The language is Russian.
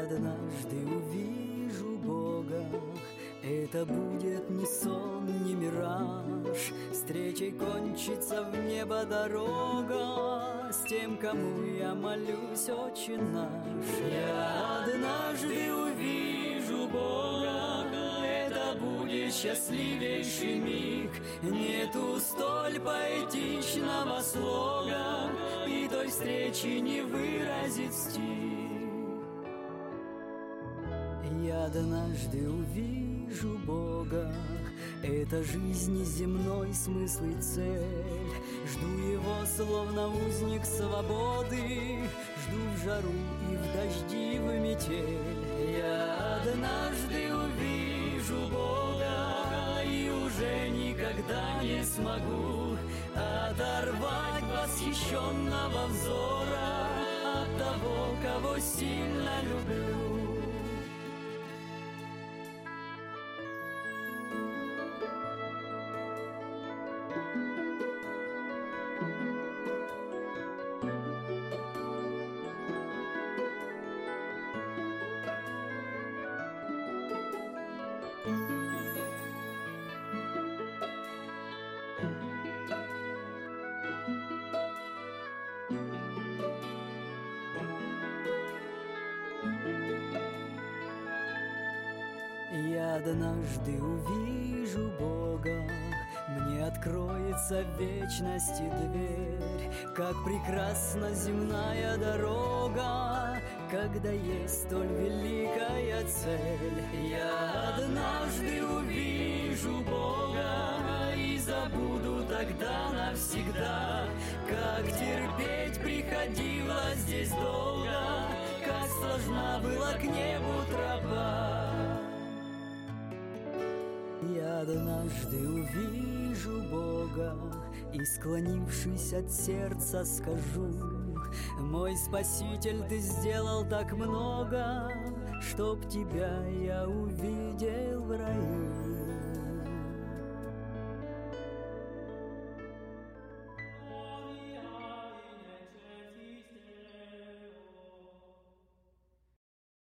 однажды увижу Бога, это будет не сон, не мираж. Встречей кончится в небо дорога с тем, кому я молюсь, Отче наш. Я однажды увижу Бога, это будет счастливейший миг. Нету столь поэтичного слога, и той встречи не выразить стих. Я однажды увижу Бога, это жизни земной смысл и цель. Жду Его, словно узник свободы, жду в жару и в дожди, в метель. Я однажды увижу Бога и уже никогда не смогу оторвать восхищенного взора от того, кого сильно люблю. Я однажды увижу Бога, мне откроется в вечности дверь. Как прекрасна земная дорога, когда есть столь великая цель. Я однажды увижу Бога и забуду тогда навсегда, как терпеть приходилось здесь долго, как сложна была к небу тропа. Я однажды увижу Бога и, склонившись от сердца, скажу: мой Спаситель, Ты сделал так много, чтоб Тебя я увидел в раю.